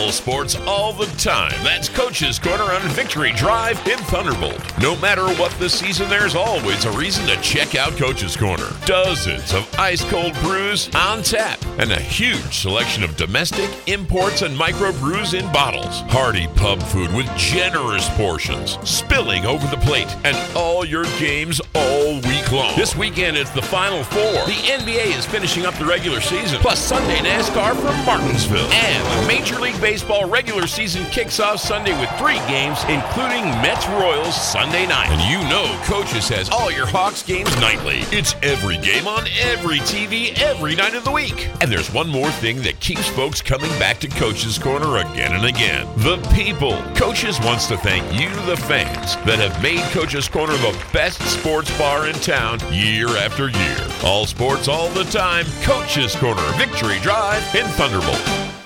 All sports, all the time. That's Coach's Corner on Victory Drive in Thunderbolt. No matter what the season, there's always a reason to check out Coach's Corner. Dozens of ice-cold brews on tap and a huge selection of domestic, imports, and microbrews in bottles. Hearty pub food with generous portions, spilling over the plate, and all your games all week long. This weekend, it's the Final Four. The NBA is finishing up the regular season, plus Sunday NASCAR from Martinsville. And the Major League Baseball regular season kicks off Sunday with 3 games, including Mets-Royals Sunday night. And you know Coach's has all your Hawks games nightly. It's every game on every TV every night of the week. And there's one more thing that keeps folks coming back to Coach's Corner again and again. The people. Coach's wants to thank you, the fans, that have made Coach's Corner the best sports bar in town year after year. All sports, all the time. Coach's Corner, Victory Drive in Thunderbolt.